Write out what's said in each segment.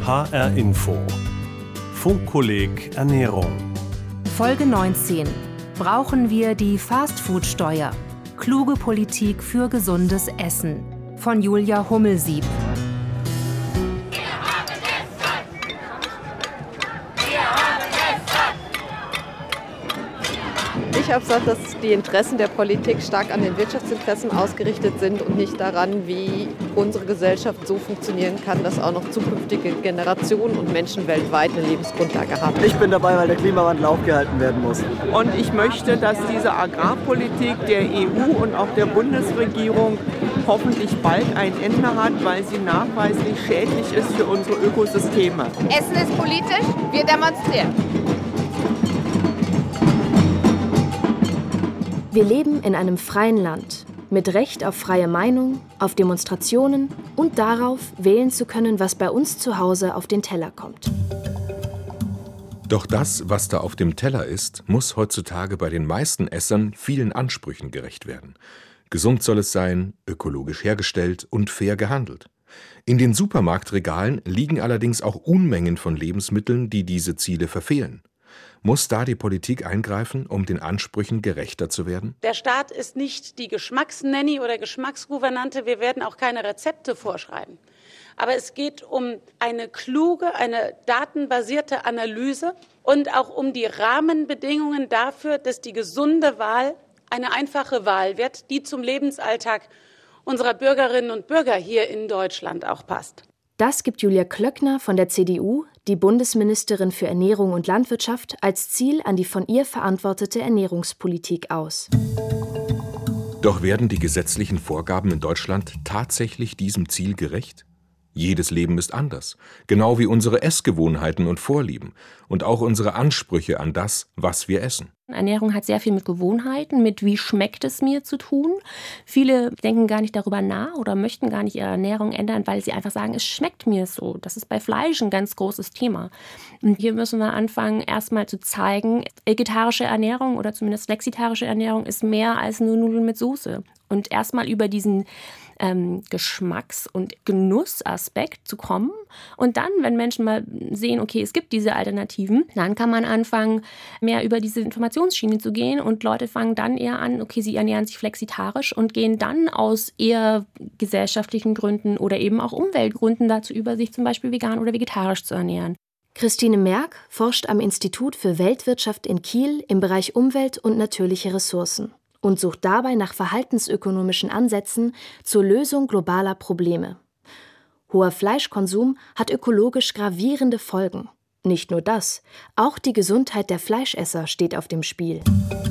HR Info. Funkkolleg Ernährung. Folge 19. Brauchen wir die Fastfood-Steuer? Kluge Politik für gesundes Essen. Von Julia Hummelsieb. Ich habe gesagt, dass die Interessen der Politik stark an den Wirtschaftsinteressen ausgerichtet sind und nicht daran, wie unsere Gesellschaft so funktionieren kann, dass auch noch zukünftige Generationen und Menschen weltweit eine Lebensgrundlage haben. Ich bin dabei, weil der Klimawandel aufgehalten werden muss. Und ich möchte, dass diese Agrarpolitik der EU und auch der Bundesregierung hoffentlich bald ein Ende hat, weil sie nachweislich schädlich ist für unsere Ökosysteme. Essen ist politisch, wir demonstrieren. Wir leben in einem freien Land, mit Recht auf freie Meinung, auf Demonstrationen und darauf, wählen zu können, was bei uns zu Hause auf den Teller kommt. Doch das, was da auf dem Teller ist, muss heutzutage bei den meisten Essern vielen Ansprüchen gerecht werden. Gesund soll es sein, ökologisch hergestellt und fair gehandelt. In den Supermarktregalen liegen allerdings auch Unmengen von Lebensmitteln, die diese Ziele verfehlen. Muss da die Politik eingreifen, um den Ansprüchen gerechter zu werden? Der Staat ist nicht die Geschmacksnanny oder Geschmacksgouvernante. Wir werden auch keine Rezepte vorschreiben. Aber es geht um eine kluge, eine datenbasierte Analyse und auch um die Rahmenbedingungen dafür, dass die gesunde Wahl eine einfache Wahl wird, die zum Lebensalltag unserer Bürgerinnen und Bürger hier in Deutschland auch passt. Das gibt Julia Klöckner von der CDU, die Bundesministerin für Ernährung und Landwirtschaft, als Ziel an die von ihr verantwortete Ernährungspolitik aus. Doch werden die gesetzlichen Vorgaben in Deutschland tatsächlich diesem Ziel gerecht? Jedes Leben ist anders, genau wie unsere Essgewohnheiten und Vorlieben und auch unsere Ansprüche an das, was wir essen. Ernährung hat sehr viel mit Gewohnheiten, mit wie schmeckt es mir zu tun. Viele denken gar nicht darüber nach oder möchten gar nicht ihre Ernährung ändern, weil sie einfach sagen, es schmeckt mir so. Das ist bei Fleisch ein ganz großes Thema. Und hier müssen wir anfangen, erstmal zu zeigen, vegetarische Ernährung oder zumindest flexitarische Ernährung ist mehr als nur Nudeln mit Soße. Und erstmal über diesen Geschmacks- und Genussaspekt zu kommen. Und dann, wenn Menschen mal sehen, okay, es gibt diese Alternativen, dann kann man anfangen, mehr über diese Informationsschiene zu gehen und Leute fangen dann eher an, okay, sie ernähren sich flexitarisch und gehen dann aus eher gesellschaftlichen Gründen oder eben auch Umweltgründen dazu über, sich zum Beispiel vegan oder vegetarisch zu ernähren. Christine Merck forscht am Institut für Weltwirtschaft in Kiel im Bereich Umwelt und natürliche Ressourcen und sucht dabei nach verhaltensökonomischen Ansätzen zur Lösung globaler Probleme. Hoher Fleischkonsum hat ökologisch gravierende Folgen. Nicht nur das, auch die Gesundheit der Fleischesser steht auf dem Spiel.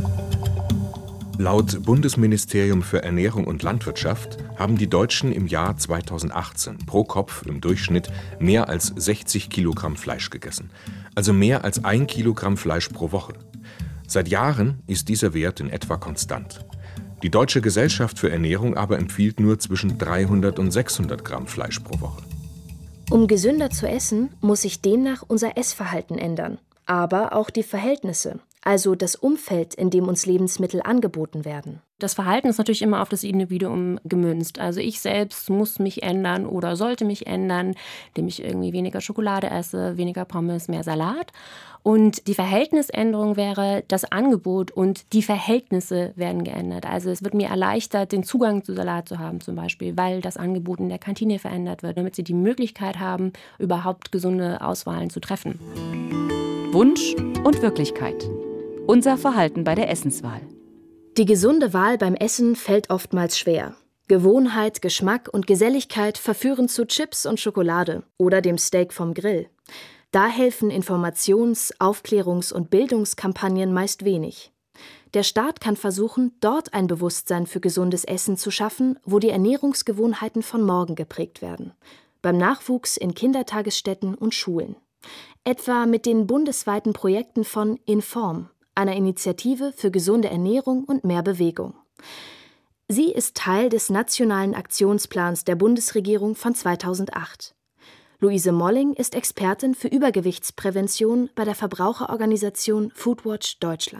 Laut Bundesministerium für Ernährung und Landwirtschaft haben die Deutschen im Jahr 2018 pro Kopf im Durchschnitt mehr als 60 Kilogramm Fleisch gegessen, also mehr als 1 Kilogramm Fleisch pro Woche. Seit Jahren ist dieser Wert in etwa konstant. Die Deutsche Gesellschaft für Ernährung aber empfiehlt nur zwischen 300 und 600 Gramm Fleisch pro Woche. Um gesünder zu essen, muss sich demnach unser Essverhalten ändern, aber auch die Verhältnisse, also das Umfeld, in dem uns Lebensmittel angeboten werden. Das Verhalten ist natürlich immer auf das Individuum gemünzt. Also ich selbst muss mich ändern oder sollte mich ändern, indem ich irgendwie weniger Schokolade esse, weniger Pommes, mehr Salat. Und die Verhältnisänderung wäre das Angebot und die Verhältnisse werden geändert. Also es wird mir erleichtert, den Zugang zu Salat zu haben zum Beispiel, weil das Angebot in der Kantine verändert wird, damit sie die Möglichkeit haben, überhaupt gesunde Auswahlen zu treffen. Wunsch und Wirklichkeit. Unser Verhalten bei der Essenswahl. Die gesunde Wahl beim Essen fällt oftmals schwer. Gewohnheit, Geschmack und Geselligkeit verführen zu Chips und Schokolade oder dem Steak vom Grill. Da helfen Informations-, Aufklärungs- und Bildungskampagnen meist wenig. Der Staat kann versuchen, dort ein Bewusstsein für gesundes Essen zu schaffen, wo die Ernährungsgewohnheiten von morgen geprägt werden. Beim Nachwuchs in Kindertagesstätten und Schulen. Etwa mit den bundesweiten Projekten von Inform, einer Initiative für gesunde Ernährung und mehr Bewegung. Sie ist Teil des Nationalen Aktionsplans der Bundesregierung von 2008. Luise Molling ist Expertin für Übergewichtsprävention bei der Verbraucherorganisation Foodwatch Deutschland.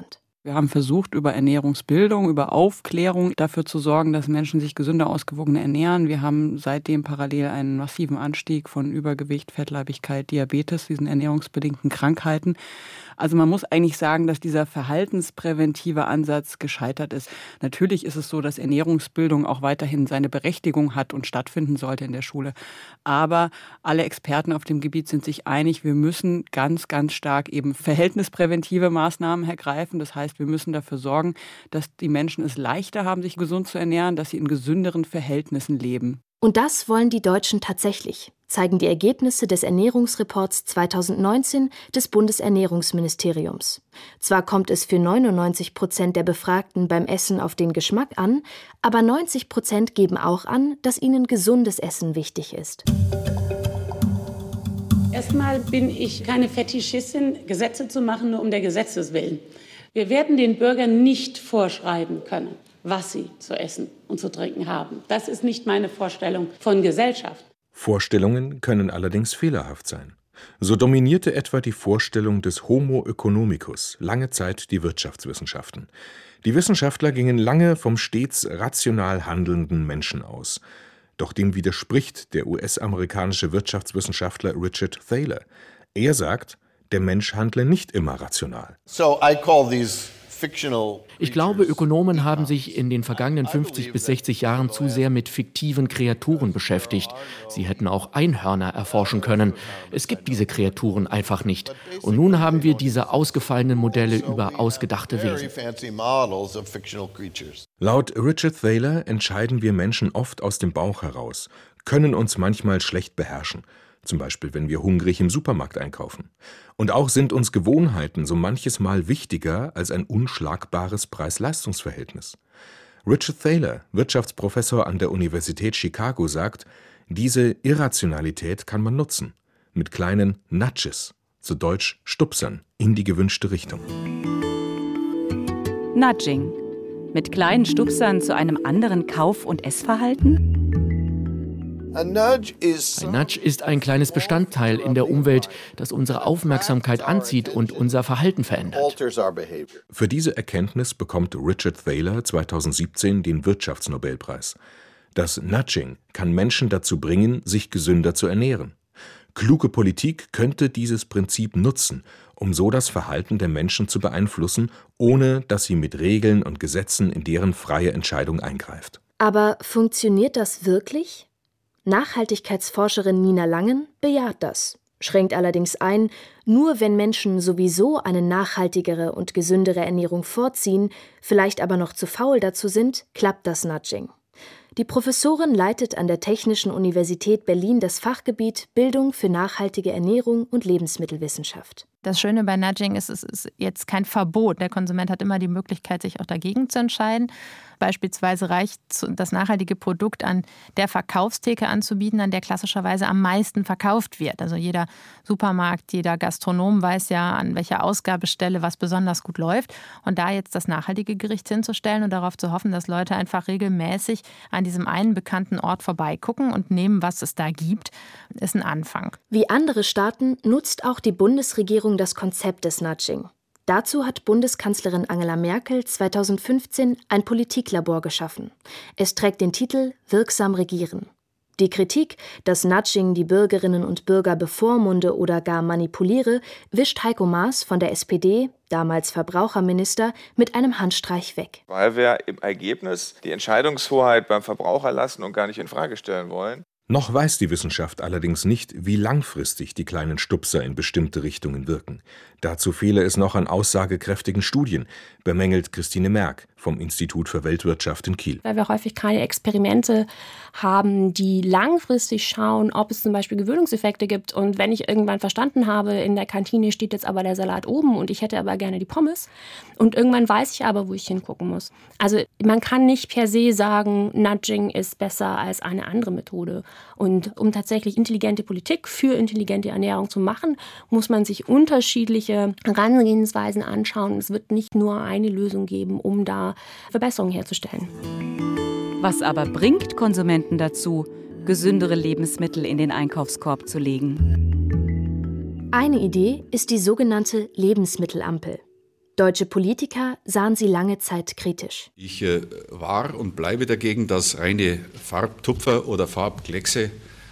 Wir haben versucht, über Ernährungsbildung, über Aufklärung dafür zu sorgen, dass Menschen sich gesünder, ausgewogener ernähren. Wir haben seitdem parallel einen massiven Anstieg von Übergewicht, Fettleibigkeit, Diabetes, diesen ernährungsbedingten Krankheiten. Also man muss eigentlich sagen, dass dieser verhaltenspräventive Ansatz gescheitert ist. Natürlich ist es so, dass Ernährungsbildung auch weiterhin seine Berechtigung hat und stattfinden sollte in der Schule. Aber alle Experten auf dem Gebiet sind sich einig, wir müssen ganz, ganz stark eben verhältnispräventive Maßnahmen ergreifen. Das heißt, wir müssen dafür sorgen, dass die Menschen es leichter haben, sich gesund zu ernähren, dass sie in gesünderen Verhältnissen leben. Und das wollen die Deutschen tatsächlich, zeigen die Ergebnisse des Ernährungsreports 2019 des Bundesernährungsministeriums. Zwar kommt es für 99% der Befragten beim Essen auf den Geschmack an, aber 90% geben auch an, dass ihnen gesundes Essen wichtig ist. Erstmal bin ich keine Fetischistin, Gesetze zu machen, nur um der Gesetzes willen. Wir werden den Bürgern nicht vorschreiben können, was sie zu essen und zu trinken haben. Das ist nicht meine Vorstellung von Gesellschaft. Vorstellungen können allerdings fehlerhaft sein. So dominierte etwa die Vorstellung des Homo economicus lange Zeit die Wirtschaftswissenschaften. Die Wissenschaftler gingen lange vom stets rational handelnden Menschen aus. Doch dem widerspricht der US-amerikanische Wirtschaftswissenschaftler Richard Thaler. Er sagt, der Mensch handle nicht immer rational. Ich glaube, Ökonomen haben sich in den vergangenen 50 bis 60 Jahren zu sehr mit fiktiven Kreaturen beschäftigt. Sie hätten auch Einhörner erforschen können. Es gibt diese Kreaturen einfach nicht. Und nun haben wir diese ausgefallenen Modelle über ausgedachte Wesen. Laut Richard Thaler entscheiden wir Menschen oft aus dem Bauch heraus, können uns manchmal schlecht beherrschen. Zum Beispiel, wenn wir hungrig im Supermarkt einkaufen. Und auch sind uns Gewohnheiten so manches Mal wichtiger als ein unschlagbares Preis-Leistungs-Verhältnis. Richard Thaler, Wirtschaftsprofessor an der Universität Chicago, sagt, diese Irrationalität kann man nutzen. Mit kleinen Nudges, zu Deutsch Stupsern, in die gewünschte Richtung. Nudging. Mit kleinen Stupsern zu einem anderen Kauf- und Essverhalten? Ein Nudge ist ein kleines Bestandteil in der Umwelt, das unsere Aufmerksamkeit anzieht und unser Verhalten verändert. Für diese Erkenntnis bekommt Richard Thaler 2017 den Wirtschaftsnobelpreis. Das Nudging kann Menschen dazu bringen, sich gesünder zu ernähren. Kluge Politik könnte dieses Prinzip nutzen, um so das Verhalten der Menschen zu beeinflussen, ohne dass sie mit Regeln und Gesetzen in deren freie Entscheidung eingreift. Aber funktioniert das wirklich? Nachhaltigkeitsforscherin Nina Langen bejaht das, schränkt allerdings ein, nur wenn Menschen sowieso eine nachhaltigere und gesündere Ernährung vorziehen, vielleicht aber noch zu faul dazu sind, klappt das Nudging. Die Professorin leitet an der Technischen Universität Berlin das Fachgebiet Bildung für nachhaltige Ernährung und Lebensmittelwissenschaft. Das Schöne bei Nudging ist, es ist jetzt kein Verbot. Der Konsument hat immer die Möglichkeit, sich auch dagegen zu entscheiden. Beispielsweise reicht das nachhaltige Produkt an der Verkaufstheke anzubieten, an der klassischerweise am meisten verkauft wird. Also jeder Supermarkt, jeder Gastronom weiß ja, an welcher Ausgabestelle was besonders gut läuft. Und da jetzt das nachhaltige Gericht hinzustellen und darauf zu hoffen, dass Leute einfach regelmäßig an diesem einen bekannten Ort vorbeigucken und nehmen, was es da gibt, ist ein Anfang. Wie andere Staaten nutzt auch die Bundesregierung das Konzept des Nudging. Dazu hat Bundeskanzlerin Angela Merkel 2015 ein Politiklabor geschaffen. Es trägt den Titel »Wirksam regieren«. Die Kritik, dass Nudging die Bürgerinnen und Bürger bevormunde oder gar manipuliere, wischt Heiko Maas von der SPD, damals Verbraucherminister, mit einem Handstreich weg. Weil wir im Ergebnis die Entscheidungshoheit beim Verbraucher lassen und gar nicht in Frage stellen wollen. Noch weiß die Wissenschaft allerdings nicht, wie langfristig die kleinen Stupser in bestimmte Richtungen wirken. Dazu fehle es noch an aussagekräftigen Studien, bemängelt Christine Merck vom Institut für Weltwirtschaft in Kiel. Weil wir häufig keine Experimente haben, die langfristig schauen, ob es zum Beispiel Gewöhnungseffekte gibt. Und wenn ich irgendwann verstanden habe, in der Kantine steht jetzt aber der Salat oben und ich hätte aber gerne die Pommes. Und irgendwann weiß ich aber, wo ich hingucken muss. Also man kann nicht per se sagen, Nudging ist besser als eine andere Methode. Und um tatsächlich intelligente Politik für intelligente Ernährung zu machen, muss man sich unterschiedliche Herangehensweisen anschauen. Es wird nicht nur eine Lösung geben, um da Verbesserungen herzustellen. Was aber bringt Konsumenten dazu, gesündere Lebensmittel in den Einkaufskorb zu legen? Eine Idee ist die sogenannte Lebensmittelampel. Deutsche Politiker sahen sie lange Zeit kritisch. Ich war und bleibe dagegen, dass reine Farbtupfer oder Farbkleckse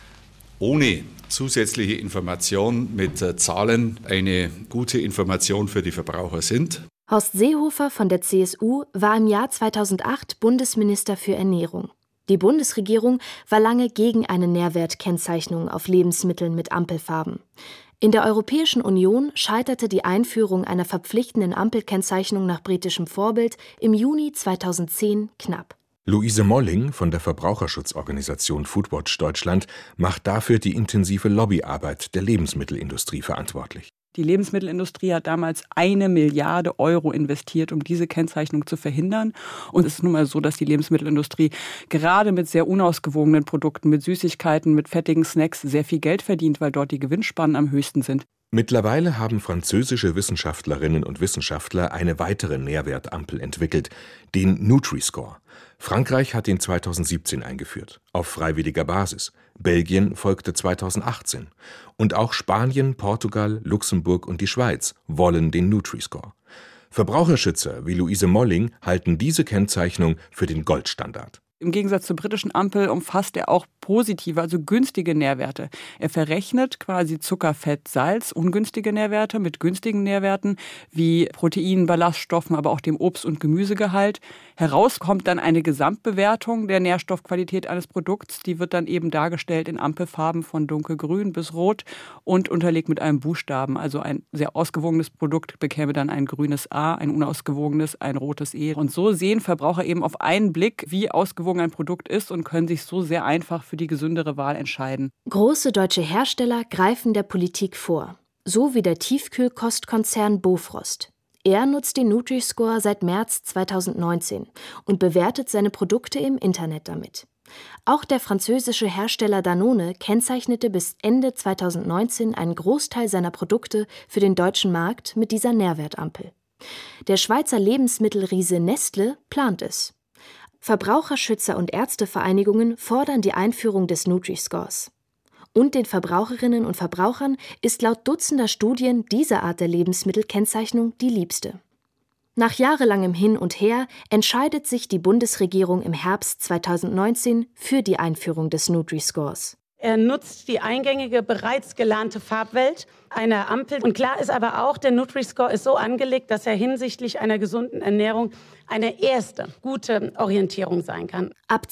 ohne zusätzliche Information mit Zahlen eine gute Information für die Verbraucher sind. Horst Seehofer von der CSU war im Jahr 2008 Bundesminister für Ernährung. Die Bundesregierung war lange gegen eine Nährwertkennzeichnung auf Lebensmitteln mit Ampelfarben. In der Europäischen Union scheiterte die Einführung einer verpflichtenden Ampelkennzeichnung nach britischem Vorbild im Juni 2010 knapp. Luise Molling von der Verbraucherschutzorganisation Foodwatch Deutschland macht dafür die intensive Lobbyarbeit der Lebensmittelindustrie verantwortlich. Die Lebensmittelindustrie hat damals 1 Milliarde Euro investiert, um diese Kennzeichnung zu verhindern. Und es ist nun mal so, dass die Lebensmittelindustrie gerade mit sehr unausgewogenen Produkten, mit Süßigkeiten, mit fettigen Snacks sehr viel Geld verdient, weil dort die Gewinnspannen am höchsten sind. Mittlerweile haben französische Wissenschaftlerinnen und Wissenschaftler eine weitere Nährwertampel entwickelt, den Nutri-Score. Frankreich hat ihn 2017 eingeführt, auf freiwilliger Basis. Belgien folgte 2018. Und auch Spanien, Portugal, Luxemburg und die Schweiz wollen den Nutri-Score. Verbraucherschützer wie Luise Molling halten diese Kennzeichnung für den Goldstandard. Im Gegensatz zur britischen Ampel umfasst er auch positive, also günstige Nährwerte. Er verrechnet quasi Zucker, Fett, Salz, ungünstige Nährwerte mit günstigen Nährwerten wie Proteinen, Ballaststoffen, aber auch dem Obst- und Gemüsegehalt. Heraus kommt dann eine Gesamtbewertung der Nährstoffqualität eines Produkts. Die wird dann eben dargestellt in Ampelfarben von dunkelgrün bis rot und unterlegt mit einem Buchstaben. Also ein sehr ausgewogenes Produkt bekäme dann ein grünes A, ein unausgewogenes ein rotes E. Und so sehen Verbraucher eben auf einen Blick, wie ausgewogen ein Produkt ist und können sich so sehr einfach für die gesündere Wahl entscheiden. Große deutsche Hersteller greifen der Politik vor, so wie der Tiefkühlkostkonzern Bofrost. Er nutzt den Nutri-Score seit März 2019 und bewertet seine Produkte im Internet damit. Auch der französische Hersteller Danone kennzeichnete bis Ende 2019 einen Großteil seiner Produkte für den deutschen Markt mit dieser Nährwertampel. Der Schweizer Lebensmittelriese Nestle plant es. Verbraucherschützer und Ärztevereinigungen fordern die Einführung des Nutri-Scores. Und den Verbraucherinnen und Verbrauchern ist laut dutzender Studien diese Art der Lebensmittelkennzeichnung die liebste. Nach jahrelangem Hin und Her entscheidet sich die Bundesregierung im Herbst 2019 für die Einführung des Nutri-Scores. Er nutzt die eingängige, bereits gelernte Farbwelt einer Ampel. Und klar ist aber auch, der Nutri-Score ist so angelegt, dass er hinsichtlich einer gesunden Ernährung eine erste gute Orientierung sein kann. Ab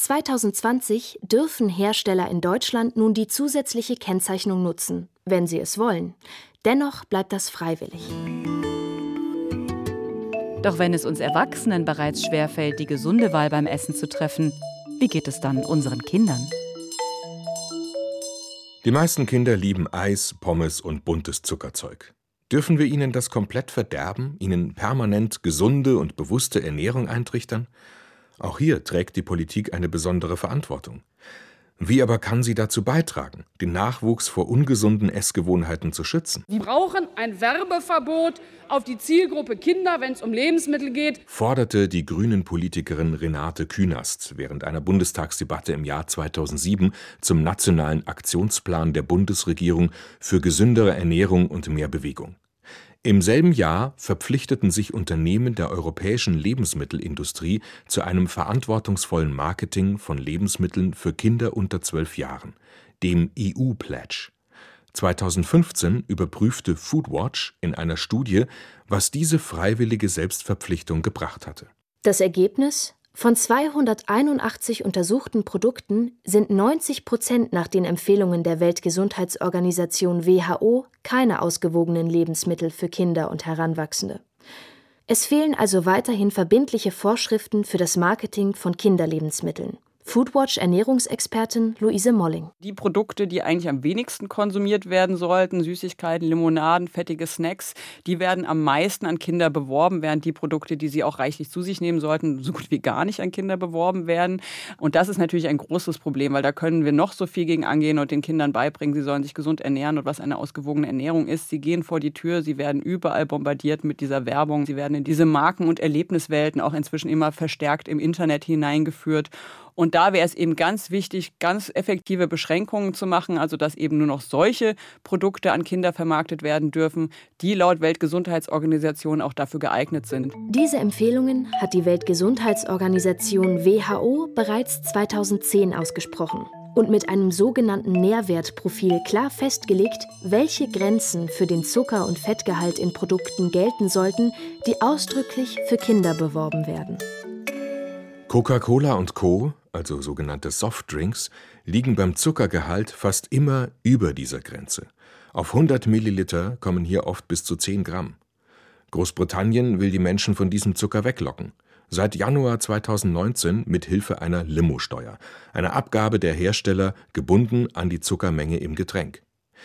2020 dürfen Hersteller in Deutschland nun die zusätzliche Kennzeichnung nutzen, wenn sie es wollen. Dennoch bleibt das freiwillig. Doch wenn es uns Erwachsenen bereits schwerfällt, die gesunde Wahl beim Essen zu treffen, wie geht es dann unseren Kindern? Die meisten Kinder lieben Eis, Pommes und buntes Zuckerzeug. Dürfen wir ihnen das komplett verderben, ihnen permanent gesunde und bewusste Ernährung eintrichtern? Auch hier trägt die Politik eine besondere Verantwortung. Wie aber kann sie dazu beitragen, den Nachwuchs vor ungesunden Essgewohnheiten zu schützen? Wir brauchen ein Werbeverbot auf die Zielgruppe Kinder, wenn es um Lebensmittel geht, forderte die Grünen-Politikerin Renate Künast während einer Bundestagsdebatte im Jahr 2007 zum Nationalen Aktionsplan der Bundesregierung für gesündere Ernährung und mehr Bewegung. Im selben Jahr verpflichteten sich Unternehmen der europäischen Lebensmittelindustrie zu einem verantwortungsvollen Marketing von Lebensmitteln für Kinder unter 12 Jahren, dem EU-Pledge. 2015 überprüfte Foodwatch in einer Studie, was diese freiwillige Selbstverpflichtung gebracht hatte. Das Ergebnis? Von 281 untersuchten Produkten sind 90% nach den Empfehlungen der Weltgesundheitsorganisation WHO keine ausgewogenen Lebensmittel für Kinder und Heranwachsende. Es fehlen also weiterhin verbindliche Vorschriften für das Marketing von Kinderlebensmitteln. Foodwatch-Ernährungsexpertin Luise Molling. Die Produkte, die eigentlich am wenigsten konsumiert werden sollten, Süßigkeiten, Limonaden, fettige Snacks, die werden am meisten an Kinder beworben, während die Produkte, die sie auch reichlich zu sich nehmen sollten, so gut wie gar nicht an Kinder beworben werden. Und das ist natürlich ein großes Problem, weil da können wir noch so viel gegen angehen und den Kindern beibringen, sie sollen sich gesund ernähren und was eine ausgewogene Ernährung ist. Sie gehen vor die Tür, sie werden überall bombardiert mit dieser Werbung, sie werden in diese Marken- und Erlebniswelten auch inzwischen immer verstärkt im Internet hineingeführt. Und da wäre es eben ganz wichtig, ganz effektive Beschränkungen zu machen, also dass eben nur noch solche Produkte an Kinder vermarktet werden dürfen, die laut Weltgesundheitsorganisation auch dafür geeignet sind. Diese Empfehlungen hat die Weltgesundheitsorganisation WHO bereits 2010 ausgesprochen und mit einem sogenannten Nährwertprofil klar festgelegt, welche Grenzen für den Zucker- und Fettgehalt in Produkten gelten sollten, die ausdrücklich für Kinder beworben werden. Coca-Cola und Co., also sogenannte Softdrinks, liegen beim Zuckergehalt fast immer über dieser Grenze. Auf 100 Milliliter kommen hier oft bis zu 10 Gramm. Großbritannien will die Menschen von diesem Zucker weglocken. Seit Januar 2019 mit Hilfe einer Limo-Steuer, einer Abgabe der Hersteller gebunden an die Zuckermenge im Getränk.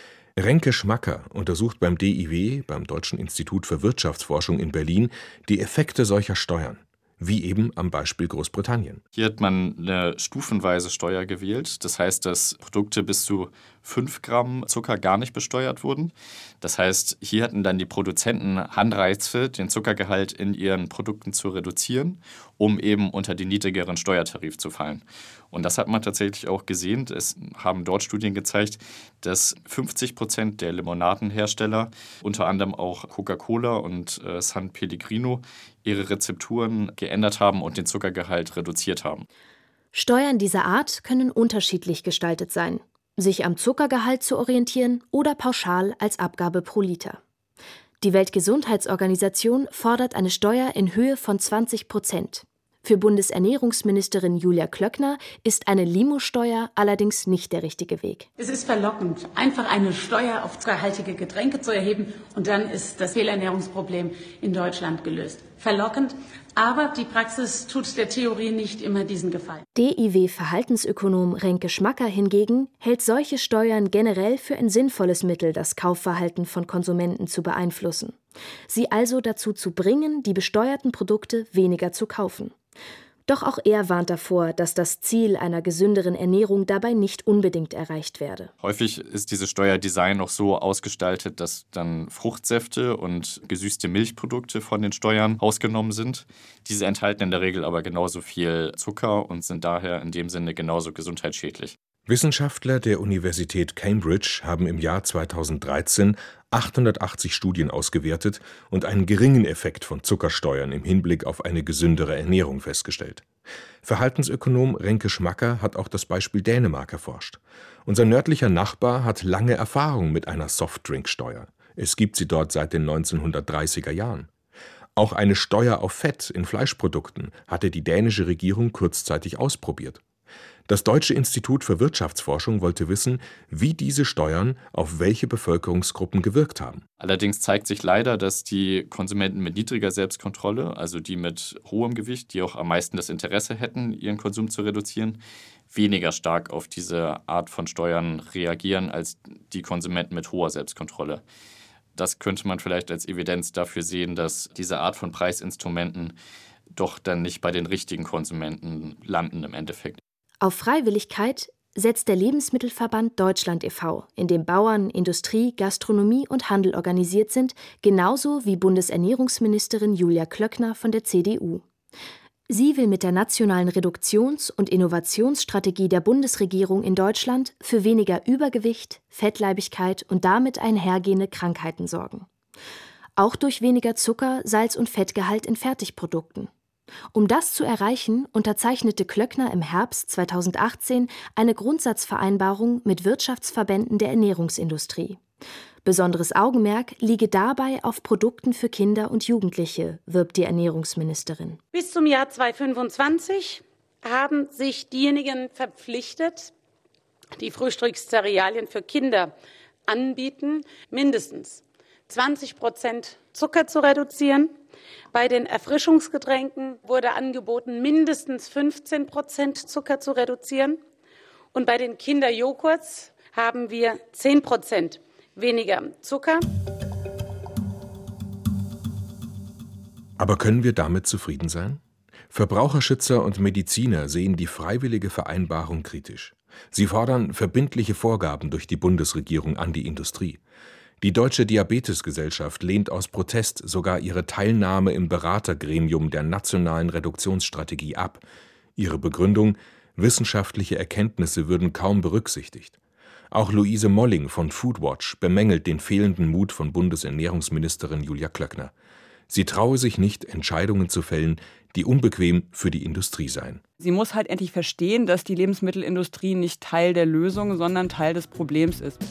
Renke Schmacker untersucht beim DIW, beim Deutschen Institut für Wirtschaftsforschung in Berlin, die Effekte solcher Steuern. Wie eben am Beispiel Großbritannien. Hier hat man eine stufenweise Steuer gewählt. Das heißt, dass Produkte bis zu 5 Gramm Zucker gar nicht besteuert wurden. Das heißt, hier hatten dann die Produzenten Anreize, den Zuckergehalt in ihren Produkten zu reduzieren, um eben unter den niedrigeren Steuertarif zu fallen. Und das hat man tatsächlich auch gesehen. Es haben dort Studien gezeigt, dass 50% der Limonadenhersteller, unter anderem auch Coca-Cola und San Pellegrino, ihre Rezepturen geändert haben und den Zuckergehalt reduziert haben. Steuern dieser Art können unterschiedlich gestaltet sein. Sich am Zuckergehalt zu orientieren oder pauschal als Abgabe pro Liter. Die Weltgesundheitsorganisation fordert eine Steuer in Höhe von 20%. Für Bundesernährungsministerin Julia Klöckner ist eine Limo-Steuer allerdings nicht der richtige Weg. Es ist verlockend, einfach eine Steuer auf zuckerhaltige Getränke zu erheben und dann ist das Fehlernährungsproblem in Deutschland gelöst. Verlockend, aber die Praxis tut der Theorie nicht immer diesen Gefallen. DIW-Verhaltensökonom Renke Schmacker hingegen hält solche Steuern generell für ein sinnvolles Mittel, das Kaufverhalten von Konsumenten zu beeinflussen. Sie also dazu zu bringen, die besteuerten Produkte weniger zu kaufen. Doch auch er warnt davor, dass das Ziel einer gesünderen Ernährung dabei nicht unbedingt erreicht werde. Häufig ist dieses Steuerdesign noch so ausgestaltet, dass dann Fruchtsäfte und gesüßte Milchprodukte von den Steuern ausgenommen sind. Diese enthalten in der Regel aber genauso viel Zucker und sind daher in dem Sinne genauso gesundheitsschädlich. Wissenschaftler der Universität Cambridge haben im Jahr 2013 880 Studien ausgewertet und einen geringen Effekt von Zuckersteuern im Hinblick auf eine gesündere Ernährung festgestellt. Verhaltensökonom Renke Schmacker hat auch das Beispiel Dänemark erforscht. Unser nördlicher Nachbar hat lange Erfahrung mit einer Softdrinksteuer. Es gibt sie dort seit den 1930er Jahren. Auch eine Steuer auf Fett in Fleischprodukten hatte die dänische Regierung kurzzeitig ausprobiert. Das Deutsche Institut für Wirtschaftsforschung wollte wissen, wie diese Steuern auf welche Bevölkerungsgruppen gewirkt haben. Allerdings zeigt sich leider, dass die Konsumenten mit niedriger Selbstkontrolle, also die mit hohem Gewicht, die auch am meisten das Interesse hätten, ihren Konsum zu reduzieren, weniger stark auf diese Art von Steuern reagieren als die Konsumenten mit hoher Selbstkontrolle. Das könnte man vielleicht als Evidenz dafür sehen, dass diese Art von Preisinstrumenten doch dann nicht bei den richtigen Konsumenten landen im Endeffekt. Auf Freiwilligkeit setzt der Lebensmittelverband Deutschland e.V., in dem Bauern, Industrie, Gastronomie und Handel organisiert sind, genauso wie Bundesernährungsministerin Julia Klöckner von der CDU. Sie will mit der nationalen Reduktions- und Innovationsstrategie der Bundesregierung in Deutschland für weniger Übergewicht, Fettleibigkeit und damit einhergehende Krankheiten sorgen. Auch durch weniger Zucker, Salz und Fettgehalt in Fertigprodukten. Um das zu erreichen, unterzeichnete Klöckner im Herbst 2018 eine Grundsatzvereinbarung mit Wirtschaftsverbänden der Ernährungsindustrie. Besonderes Augenmerk liege dabei auf Produkten für Kinder und Jugendliche, wirbt die Ernährungsministerin. Bis zum Jahr 2025 haben sich diejenigen verpflichtet, die Frühstückszerealien für Kinder anbieten, mindestens 20% Zucker zu reduzieren. Bei den Erfrischungsgetränken wurde angeboten, mindestens 15% Zucker zu reduzieren. Und bei den Kinderjoghurts haben wir 10% weniger Zucker. Aber können wir damit zufrieden sein? Verbraucherschützer und Mediziner sehen die freiwillige Vereinbarung kritisch. Sie fordern verbindliche Vorgaben durch die Bundesregierung an die Industrie. Die Deutsche Diabetesgesellschaft lehnt aus Protest sogar ihre Teilnahme im Beratergremium der nationalen Reduktionsstrategie ab. Ihre Begründung: Wissenschaftliche Erkenntnisse würden kaum berücksichtigt. Auch Luise Molling von Foodwatch bemängelt den fehlenden Mut von Bundesernährungsministerin Julia Klöckner. Sie traue sich nicht, Entscheidungen zu fällen, die unbequem für die Industrie seien. Sie muss halt endlich verstehen, dass die Lebensmittelindustrie nicht Teil der Lösung, sondern Teil des Problems ist.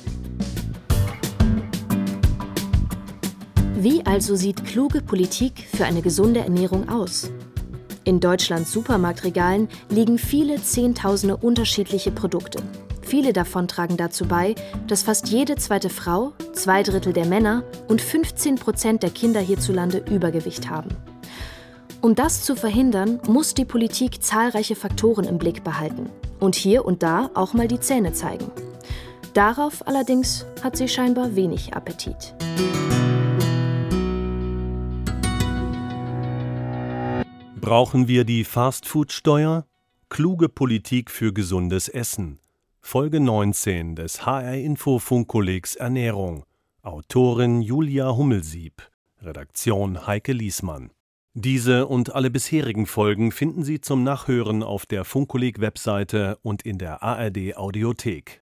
Wie also sieht kluge Politik für eine gesunde Ernährung aus? In Deutschlands Supermarktregalen liegen viele Zehntausende unterschiedliche Produkte. Viele davon tragen dazu bei, dass fast jede zweite Frau, 2/3 der Männer und 15% der Kinder hierzulande Übergewicht haben. Um das zu verhindern, muss die Politik zahlreiche Faktoren im Blick behalten und hier und da auch mal die Zähne zeigen. Darauf allerdings hat sie scheinbar wenig Appetit. Brauchen wir die Fastfood-Steuer? Kluge Politik für gesundes Essen. Folge 19 des HR-Info-Funkkollegs Ernährung. Autorin Julia Hummelsieb. Redaktion Heike Liesmann. Diese und alle bisherigen Folgen finden Sie zum Nachhören auf der Funkkolleg-Webseite und in der ARD-Audiothek.